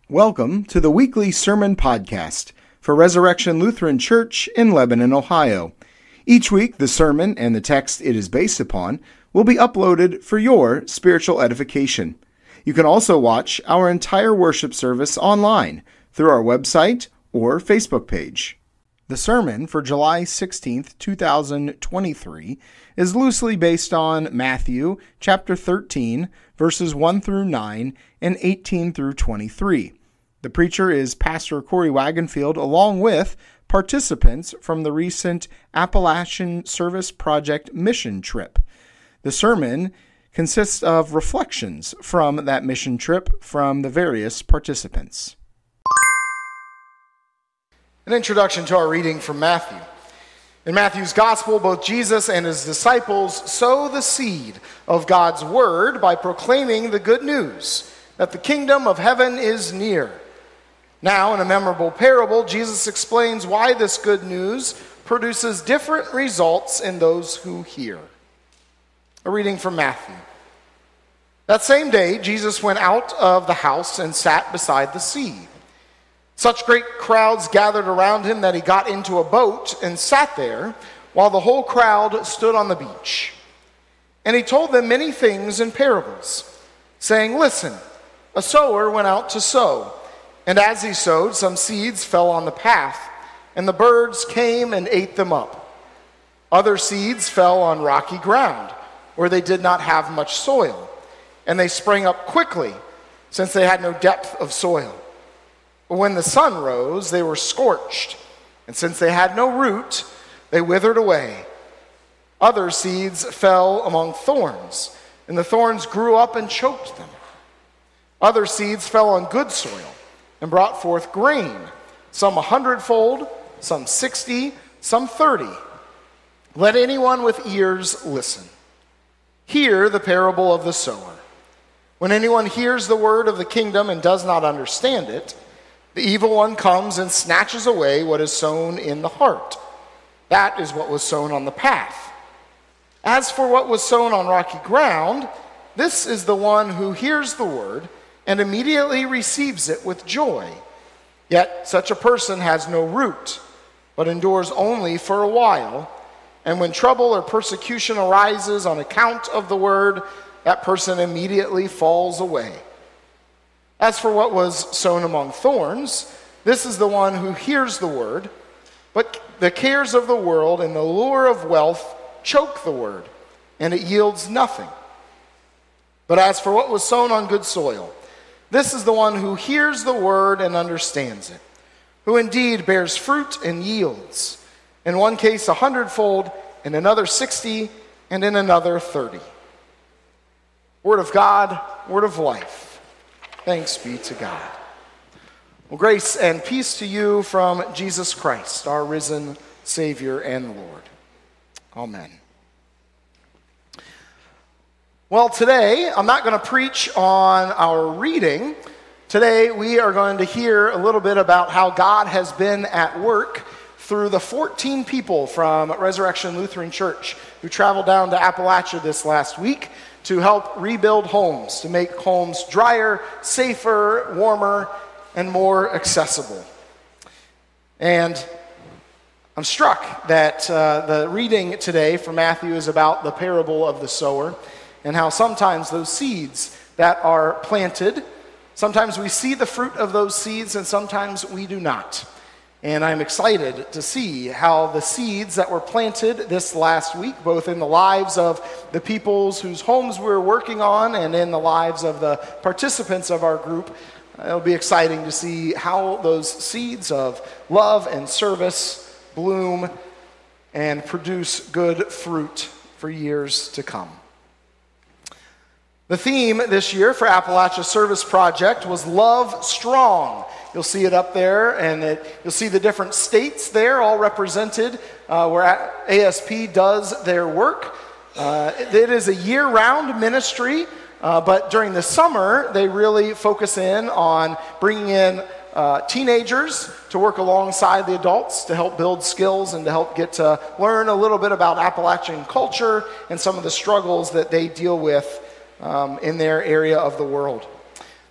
Welcome to the weekly sermon podcast for Resurrection Lutheran Church in Lebanon, Ohio. Each week, the sermon and the text it is based upon will be uploaded for your spiritual edification. You can also watch our entire worship service online through our website or Facebook page. The sermon for July 16th, 2023 is loosely based on Matthew chapter 13, verses 1 through 9 and 18 through 23. The preacher is Pastor Corey Wagenfield, along with participants from the recent Appalachian Service Project mission trip. The sermon consists of reflections from that mission trip from the various participants. An introduction to our reading from Matthew. In Matthew's gospel, both Jesus and his disciples sow the seed of God's word by proclaiming the good news that the kingdom of heaven is near. Now, in a memorable parable, Jesus explains why this good news produces different results in those who hear. A reading from Matthew. That same day, Jesus went out of the house and sat beside the sea. Such great crowds gathered around him that he got into a boat and sat there while the whole crowd stood on the beach. And he told them many things in parables, saying, "Listen, a sower went out to sow. And as he sowed, some seeds fell on the path, and the birds came and ate them up. Other seeds fell on rocky ground, where they did not have much soil, and they sprang up quickly, since they had no depth of soil. But when the sun rose, they were scorched, and since they had no root, they withered away. Other seeds fell among thorns, and the thorns grew up and choked them. Other seeds fell on good soil, and brought forth grain, some 100-fold, some 60, some 30. Let anyone with ears listen. Hear the parable of the sower. When anyone hears the word of the kingdom and does not understand it, the evil one comes and snatches away what is sown in the heart. That is what was sown on the path. As for what was sown on rocky ground, this is the one who hears the word and immediately receives it with joy. Yet such a person has no root, but endures only for a while. And when trouble or persecution arises on account of the word, that person immediately falls away. As for what was sown among thorns, this is the one who hears the word, but the cares of the world and the lure of wealth choke the word, and it yields nothing. But as for what was sown on good soil, this is the one who hears the word and understands it, who indeed bears fruit and yields, in one case 100-fold, in another 60, and in another 30. Word of God, word of life. Thanks be to God. Well, grace and peace to you from Jesus Christ, our risen Savior and Lord. Amen. Well, today, I'm not going to preach on our reading. Today, we are going to hear a little bit about how God has been at work through the 14 people from Resurrection Lutheran Church who traveled down to Appalachia this last week to help rebuild homes, to make homes drier, safer, warmer, and more accessible. And I'm struck that the reading today from Matthew is about the parable of the sower, and how sometimes those seeds that are planted, sometimes we see the fruit of those seeds and sometimes we do not. And I'm excited to see how the seeds that were planted this last week, both in the lives of the peoples whose homes we're working on and in the lives of the participants of our group, it'll be exciting to see how those seeds of love and service bloom and produce good fruit for years to come. The theme this year for Appalachia Service Project was Love Strong. You'll see it up there, and you'll see the different states there all represented where ASP does their work. It is a year-round ministry, but during the summer, they really focus in on bringing in teenagers to work alongside the adults to help build skills and to help get to learn a little bit about Appalachian culture and some of the struggles that they deal with in their area of the world.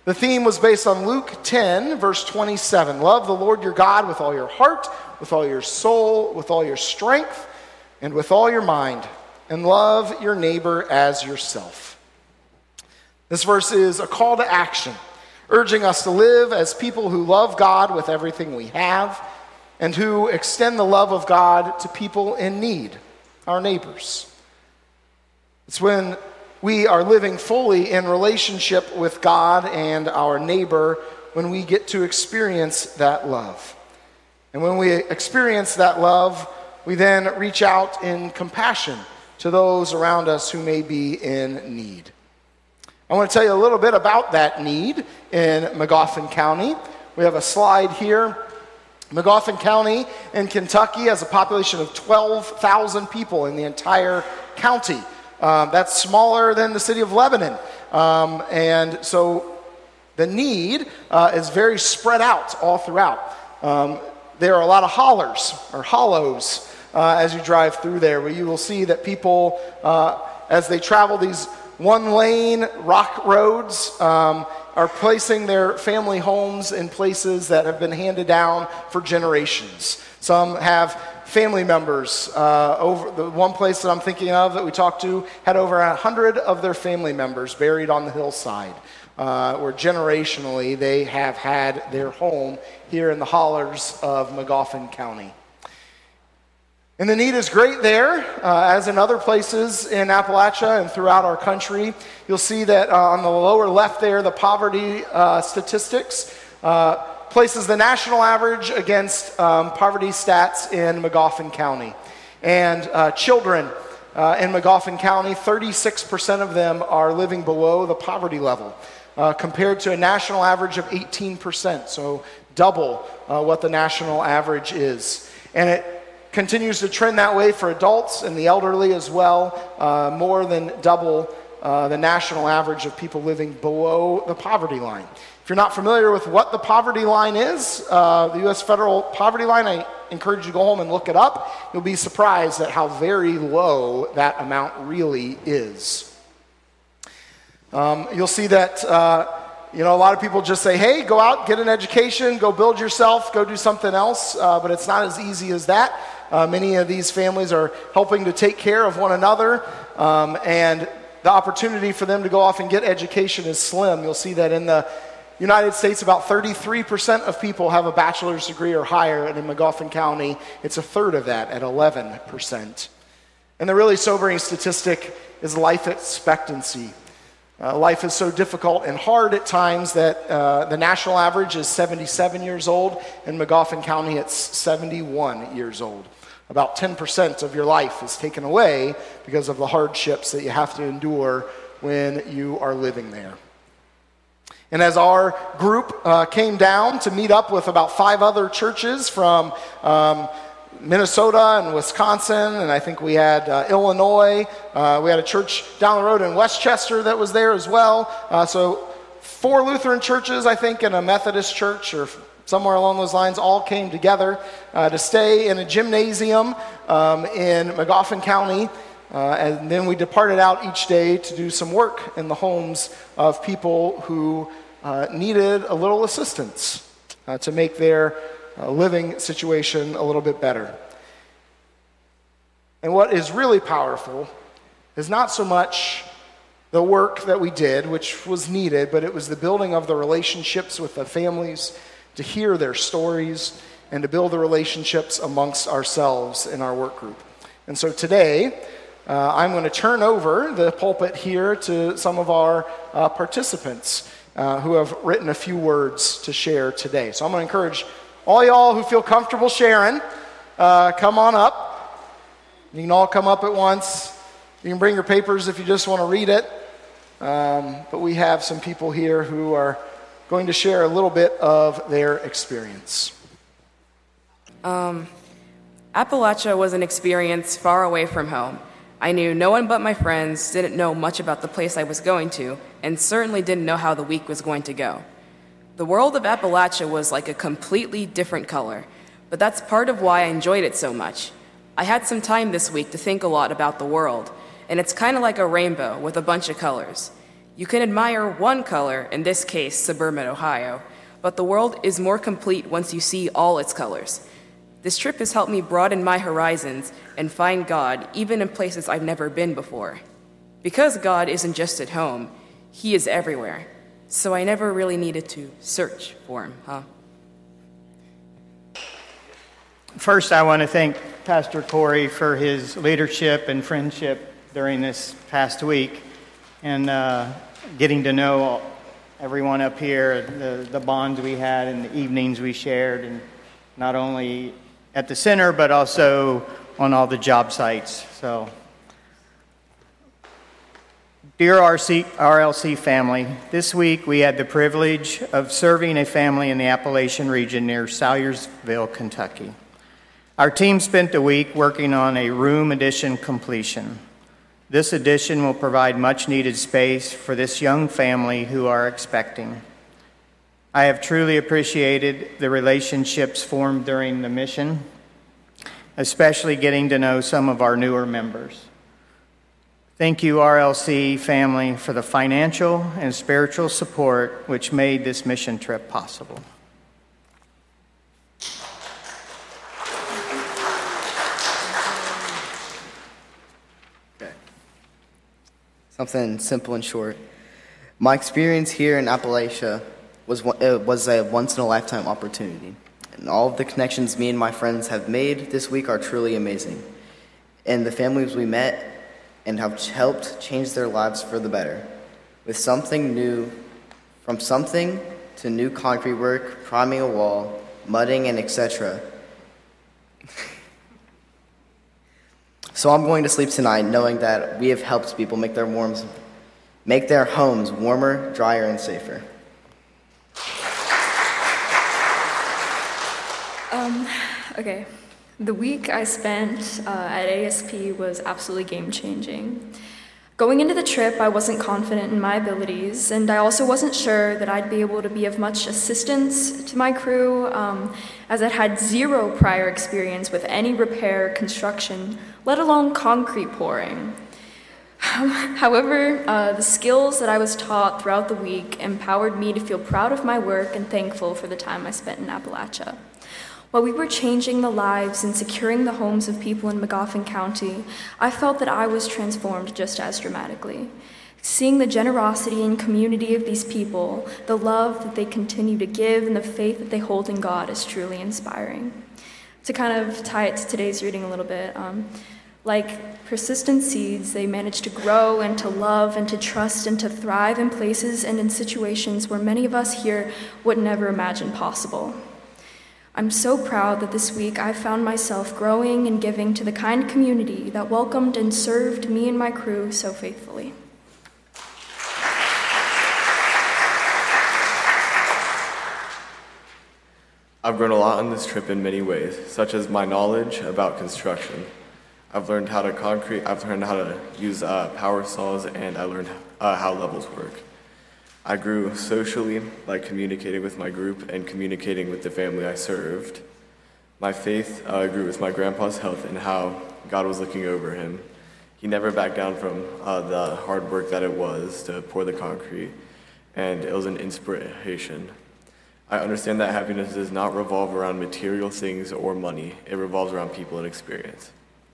The theme was based on Luke 10, verse 27. Love the Lord your God with all your heart, with all your soul, with all your strength, and with all your mind, and love your neighbor as yourself. This verse is a call to action, urging us to live as people who love God with everything we have and who extend the love of God to people in need, our neighbors. It's when we are living fully in relationship with God and our neighbor when we get to experience that love. And when we experience that love, we then reach out in compassion to those around us who may be in need. I want to tell you a little bit about that need in Magoffin County. We have a slide here. Magoffin County in Kentucky has a population of 12,000 people in the entire county. That's smaller than the city of Lebanon. And so the need is very spread out all throughout. There are a lot of hollers or hollows as you drive through there, where you will see that people, as they travel these one-lane rock roads, are placing their family homes in places that have been handed down for generations. Some have family members. Over the one place that I'm thinking of that we talked to had over 100 of their family members buried on the hillside, where generationally they have had their home here in the hollers of Magoffin County. And the need is great there, as in other places in Appalachia and throughout our country. You'll see that on the lower left there, the poverty statistics places the national average against poverty stats in Magoffin County. And children in Magoffin County, 36% of them are living below the poverty level, compared to a national average of 18%, so double what the national average is. And it continues to trend that way for adults and the elderly as well, more than double the national average of people living below the poverty line. If you're not familiar with what the poverty line is, the U.S. federal poverty line, I encourage you to go home and look it up. You'll be surprised at how very low that amount really is. You'll see that a lot of people just say, hey, go out, get an education, go build yourself, go do something else, but it's not as easy as that. Many of these families are helping to take care of one another, and the opportunity for them to go off and get education is slim. You'll see that in the United States, about 33% of people have a bachelor's degree or higher, and in Magoffin County, it's a third of that at 11%. And the really sobering statistic is life expectancy. Life is so difficult and hard at times that the national average is 77 years old. In Magoffin County, it's 71 years old. About 10% of your life is taken away because of the hardships that you have to endure when you are living there. And as our group came down to meet up with about 5 other churches from Minnesota and Wisconsin, and I think we had Illinois. We had a church down the road in Westchester that was there as well. So 4 Lutheran churches, I think, and a Methodist church or somewhere along those lines all came together to stay in a gymnasium in Magoffin County. And then we departed out each day to do some work in the homes of people who needed a little assistance to make their living situation a little bit better. And what is really powerful is not so much the work that we did, which was needed, but it was the building of the relationships with the families, to hear their stories, and to build the relationships amongst ourselves in our work group. And so today, I'm going to turn over the pulpit here to some of our participants who have written a few words to share today. So I'm going to encourage all y'all who feel comfortable sharing, come on up. You can all come up at once. You can bring your papers if you just want to read it. But we have some people here who are going to share a little bit of their experience. Appalachia was an experience far away from home. I knew no one but my friends, didn't know much about the place I was going to, and certainly didn't know how the week was going to go. The world of Appalachia was like a completely different color, but that's part of why I enjoyed it so much. I had some time this week to think a lot about the world, and it's kind of like a rainbow with a bunch of colors. You can admire one color, in this case, suburban Ohio, but the world is more complete once you see all its colors. This trip has helped me broaden my horizons and find God even in places I've never been before. Because God isn't just at home, He is everywhere. So I never really needed to search for Him, First, I want to thank Pastor Corey for his leadership and friendship during this past week and getting to know everyone up here, the bonds we had and the evenings we shared, and not only at the center, but also on all the job sites. So, dear RLC family, this week we had the privilege of serving a family in the Appalachian region near Salyersville, Kentucky. Our team spent the week working on a room addition completion. This addition will provide much-needed space for this young family who are expecting. I have truly appreciated the relationships formed during the mission, especially getting to know some of our newer members. Thank you, RLC family, for the financial and spiritual support which made this mission trip possible. Something simple and short. My experience here in Appalachia was a once-in-a-lifetime opportunity. And all of the connections me and my friends have made this week are truly amazing. And the families we met and have helped change their lives for the better. With something new, from something to new concrete work, priming a wall, mudding, and etc. So I'm going to sleep tonight knowing that we have helped people make their homes warmer, drier, and safer. Okay. The week I spent at ASP was absolutely game-changing. Going into the trip, I wasn't confident in my abilities, and I also wasn't sure that I'd be able to be of much assistance to my crew, as I'd had zero prior experience with any repair, construction, let alone concrete pouring. However, the skills that I was taught throughout the week empowered me to feel proud of my work and thankful for the time I spent in Appalachia. While we were changing the lives and securing the homes of people in Magoffin County, I felt that I was transformed just as dramatically. Seeing the generosity and community of these people, the love that they continue to give, and the faith that they hold in God is truly inspiring. To kind of tie it to today's reading a little bit, like persistent seeds, they manage to grow and to love and to trust and to thrive in places and in situations where many of us here would never imagine possible. I'm so proud that this week I found myself growing and giving to the kind community that welcomed and served me and my crew so faithfully. I've grown a lot on this trip in many ways, such as my knowledge about construction. I've learned how to use power saws, and I learned how levels work. I grew socially by communicating with my group and communicating with the family I served. My faith grew with my grandpa's health and how God was looking over him. He never backed down from the hard work that it was to pour the concrete, and it was an inspiration. I understand that happiness does not revolve around material things or money. It revolves around people and experience.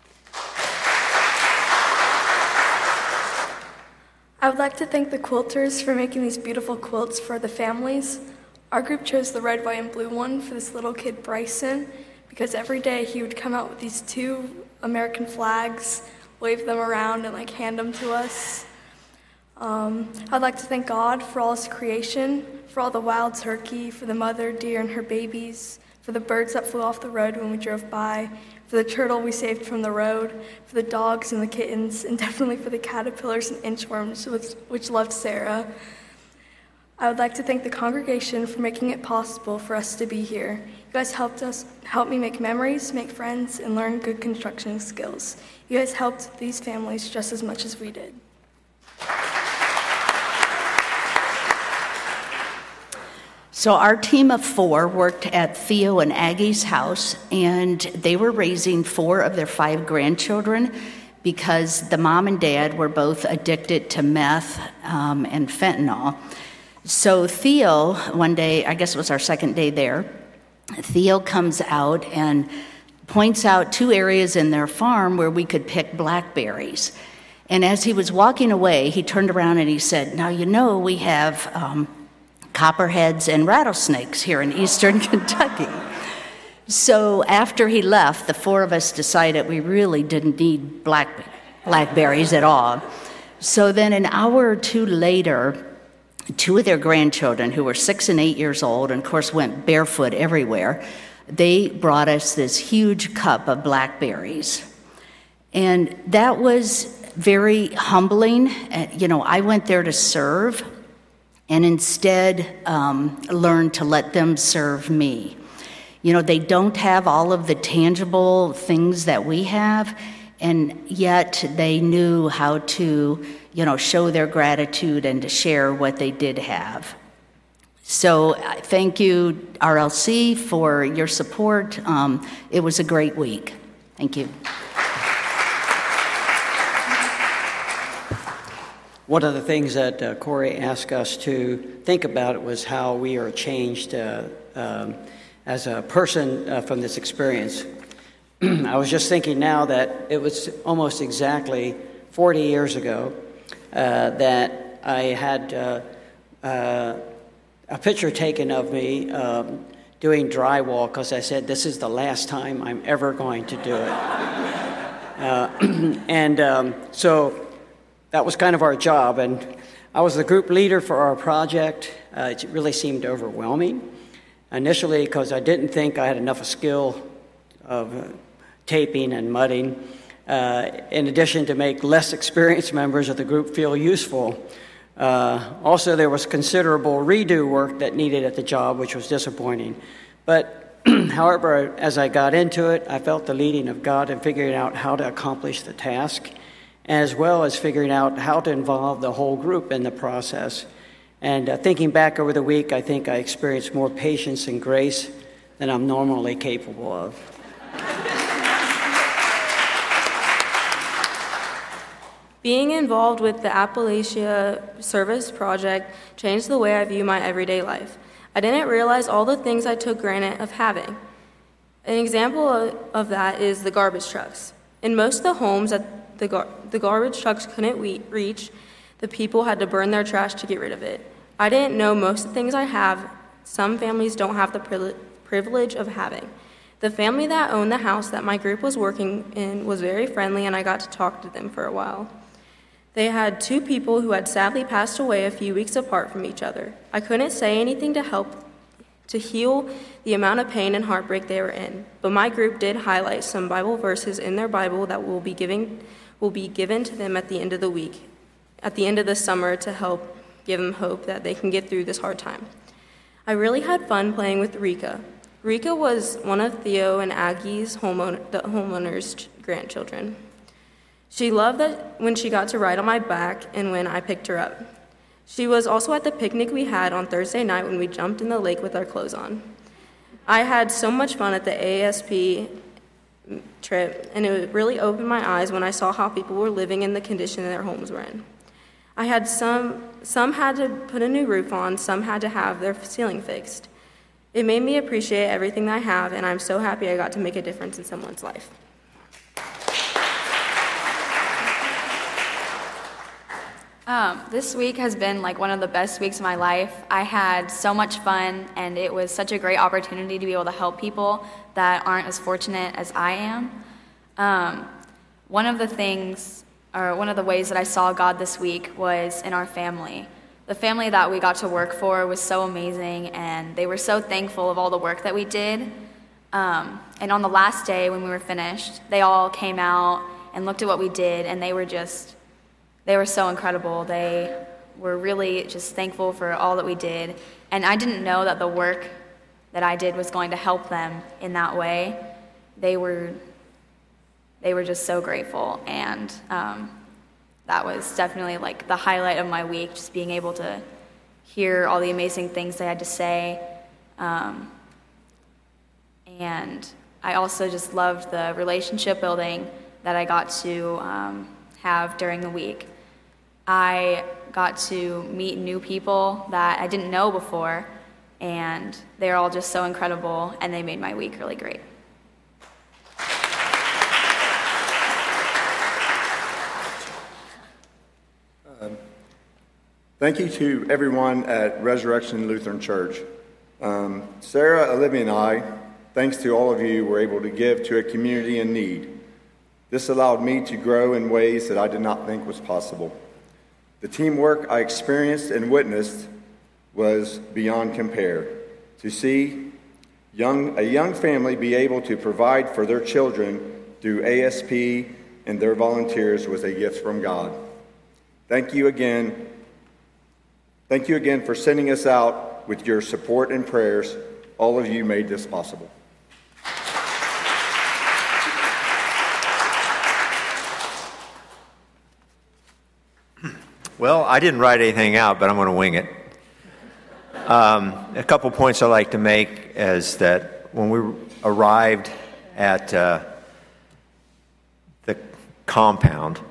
I would like to thank the quilters for making these beautiful quilts for the families. Our group chose the red, white, and blue one for this little kid, Bryson, because every day he would come out with these 2 American flags, wave them around, and hand them to us. I'd like to thank God for all His creation, for all the wild turkey, for the mother deer and her babies, for the birds that flew off the road when we drove by, for the turtle we saved from the road, for the dogs and the kittens, and definitely for the caterpillars and inchworms, which loved Sarah. I would like to thank the congregation for making it possible for us to be here. You guys helped me make memories, make friends, and learn good construction skills. You guys helped these families just as much as we did. So our team of 4 worked at Theo and Aggie's house, and they were raising 4 of their 5 grandchildren because the mom and dad were both addicted to meth, and fentanyl. So Theo, one day, I guess it was our second day there, Theo comes out and points out 2 areas in their farm where we could pick blackberries. And as he was walking away, he turned around and he said, now, we have copperheads and rattlesnakes here in eastern Kentucky. So after he left, the 4 of us decided we really didn't need blackberries at all. So then an hour or 2 later, 2 of their grandchildren, who were 6 and 8 years old, and of course went barefoot everywhere, they brought us this huge cup of blackberries. And that was very humbling. I went there to serve and instead learned to let them serve me. They don't have all of the tangible things that we have, and yet they knew how to, show their gratitude and to share what they did have. So thank you, RLC, for your support. It was a great week. Thank you. One of the things that Corey asked us to think about was how we are changed as a person from this experience. I was just thinking now that it was almost exactly 40 years ago that I had a picture taken of me doing drywall because I said, this is the last time I'm ever going to do it. So that was kind of our job. And I was the group leader for our project. It really seemed overwhelming initially because I didn't think I had enough skill of taping and mudding, in addition to make less experienced members of the group feel useful. Also, there was considerable redo work that needed at the job, which was disappointing. But however, as I got into it, I felt the leading of God in figuring out how to accomplish the task, as well as figuring out how to involve the whole group in the process. And thinking back over the week, I think I experienced more patience and grace than I'm normally capable of. Being involved with the Appalachia Service Project changed the way I view my everyday life. I didn't realize all the things I took granted of having. An example of that is the garbage trucks. In most of the homes that the garbage trucks couldn't reach, the people had to burn their trash to get rid of it. I didn't know most of the things I have, some families don't have the privilege of having. The family that owned the house that my group was working in was very friendly, and I got to talk to them for a while. They had 2 people who had sadly passed away a few weeks apart from each other. I couldn't say anything to help to heal the amount of pain and heartbreak they were in, but my group did highlight some Bible verses in their Bible that will be given to them at the end of the week, at the end of the summer, to help give them hope that they can get through this hard time. I really had fun playing with Rika. Rika was one of Theo and Aggie's homeowner's grandchildren. She loved that when she got to ride on my back and when I picked her up. She was also at the picnic we had on Thursday night when we jumped in the lake with our clothes on. I had so much fun at the ASP trip, and it really opened my eyes when I saw how people were living in the condition their homes were in. I had some had to put a new roof on, some had to have their ceiling fixed. It made me appreciate everything that I have, and I'm so happy I got to make a difference in someone's life. This week has been like one of the best weeks of my life. I had so much fun, and it was such a great opportunity to be able to help people that aren't as fortunate as I am. One of the ways that I saw God this week was in our family. The family that we got to work for was so amazing, and they were so thankful of all the work that we did. And on the last day when we were finished, they all came out and looked at what we did, and they were so incredible. They were really just thankful for all that we did. And I didn't know that the work that I did was going to help them in that way. They were just so grateful. And that was definitely like the highlight of my week, just being able to hear all the amazing things they had to say. And I also just loved the relationship building that I got to have during the week. I got to meet new people that I didn't know before, and they're all just so incredible, and they made my week really great. Thank you to everyone at Resurrection Lutheran Church. Sarah, Olivia, and I, thanks to all of you, were able to give to a community in need. This allowed me to grow in ways that I did not think was possible. The teamwork I experienced and witnessed was beyond compare. To see a young family be able to provide for their children through ASP and their volunteers was a gift from God. Thank you again. Thank you again for sending us out with your support and prayers. All of you made this possible. Well, I didn't write anything out, but I'm going to wing it. A couple points I'd like to make is that when we arrived at the compound,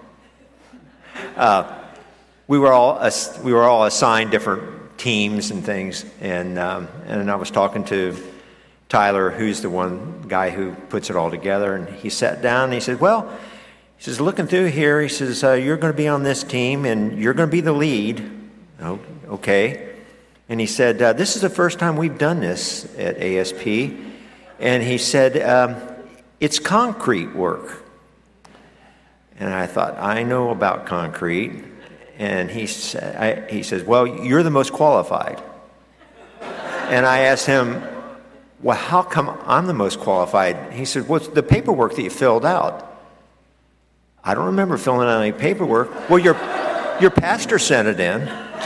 we were all assigned different teams and things, and I was talking to Tyler, who's the one guy who puts it all together, and he sat down and he said, well, he says, looking through here, he says, you're going to be on this team and you're going to be the lead. Oh, okay. And he said, this is the first time we've done this at ASP. And he said, it's concrete work. And I thought, I know about concrete. And he says, well, you're the most qualified. And I asked him, well, how come I'm the most qualified? He said, what's the paperwork that you filled out? I don't remember filling out any paperwork. Well, your pastor sent it in.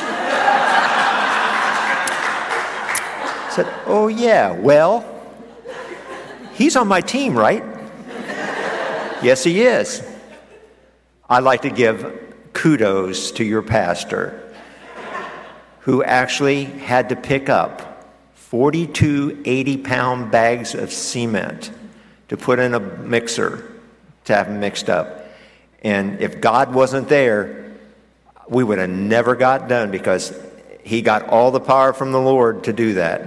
I said, oh, yeah, well, he's on my team, right? Yes, he is. I'd like to give kudos to your pastor, who actually had to pick up 42 80-pound bags of cement to put in a mixer to have them mixed up. And if God wasn't there, we would have never got done, because he got all the power from the Lord to do that.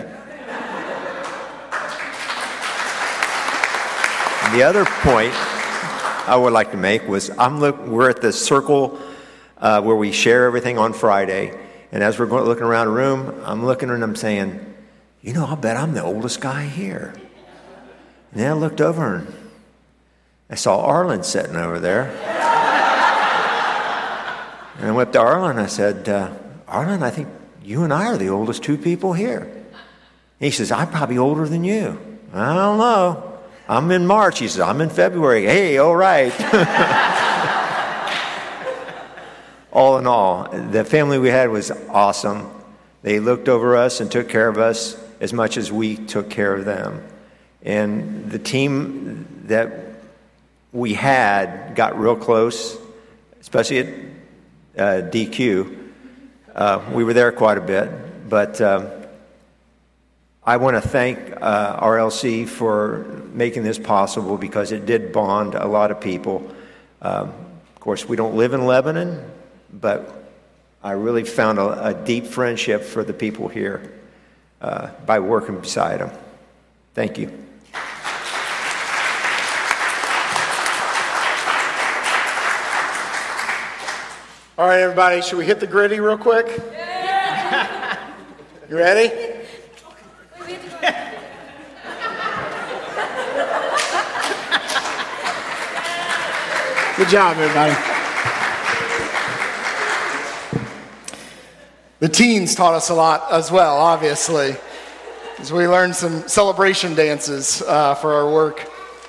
And the other point I would like to make was we're at the circle where we share everything on Friday. And as we're looking around the room, I'm looking and I'm saying, you know, I'll bet I'm the oldest guy here. And then I looked over and I saw Arlen sitting over there. And I went up to Arlen and I said, Arlen, I think you and I are the oldest two people here. And he says, I'm probably older than you. I don't know. I'm in March. He says, I'm in February. Hey, all right. All in all, the family we had was awesome. They looked over us and took care of us as much as we took care of them. And the team that we had got real close, especially at DQ. We were there quite a bit, but I want to thank RLC for making this possible, because it did bond a lot of people. Of course, we don't live in Lebanon, but I really found a deep friendship for the people here by working beside them. Thank you. All right, everybody, should we hit the gritty real quick? You ready? Good job, everybody. The teens taught us a lot as well, obviously, as we learned some celebration dances for our work.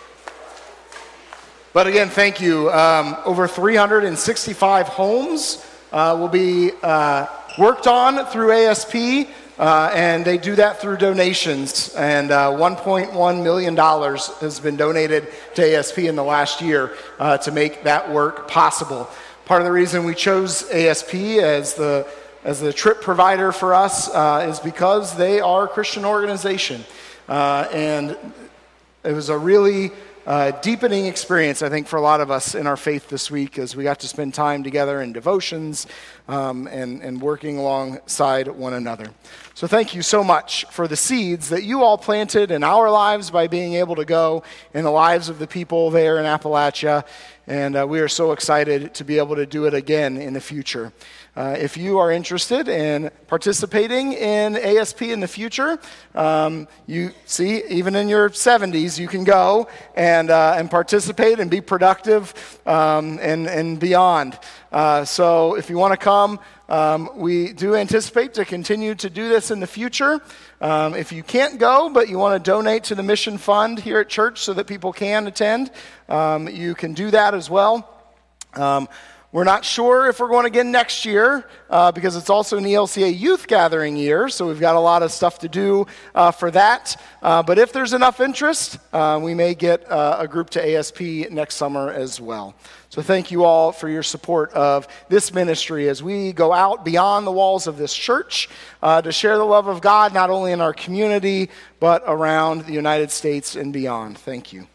But again, thank you. Over 365 homes will be worked on through ASP, and they do that through donations. And $1.1 million has been donated to ASP in the last year to make that work possible. Part of the reason we chose ASP as the trip provider for us is because they are a Christian organization. And it was a really deepening experience, I think, for a lot of us in our faith this week as we got to spend time together in devotions and working alongside one another. So thank you so much for the seeds that you all planted in our lives by being able to go in the lives of the people there in Appalachia. And we are so excited to be able to do it again in the future. If you are interested in participating in ASP in the future, you see, even in your 70s, you can go and participate and be productive and beyond. So if you want to come, we do anticipate to continue to do this in the future. If you can't go, but you want to donate to the mission fund here at church so that people can attend, you can do that as well. We're not sure if we're going again next year because it's also an ELCA youth gathering year, so we've got a lot of stuff to do for that. But if there's enough interest, we may get a group to ASP next summer as well. So thank you all for your support of this ministry as we go out beyond the walls of this church to share the love of God, not only in our community, but around the United States and beyond. Thank you.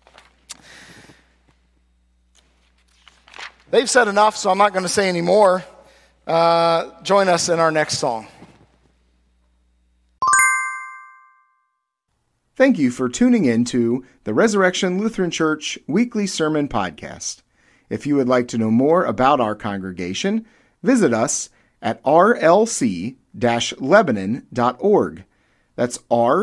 They've said enough, so I'm not going to say any more. Join us in our next song. Thank you for tuning in to the Resurrection Lutheran Church Weekly Sermon Podcast. If you would like to know more about our congregation, visit us at rlc-lebanon.org. That's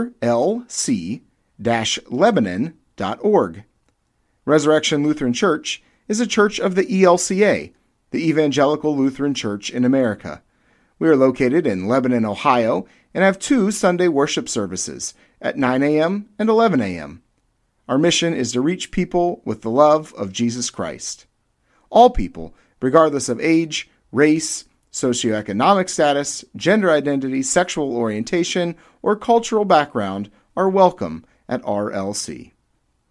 rlc-lebanon.org. Resurrection Lutheran Church is a church of the ELCA, the Evangelical Lutheran Church in America. We are located in Lebanon, Ohio, and have 2 Sunday worship services at 9 a.m. and 11 a.m. Our mission is to reach people with the love of Jesus Christ. All people, regardless of age, race, socioeconomic status, gender identity, sexual orientation, or cultural background, are welcome at RLC.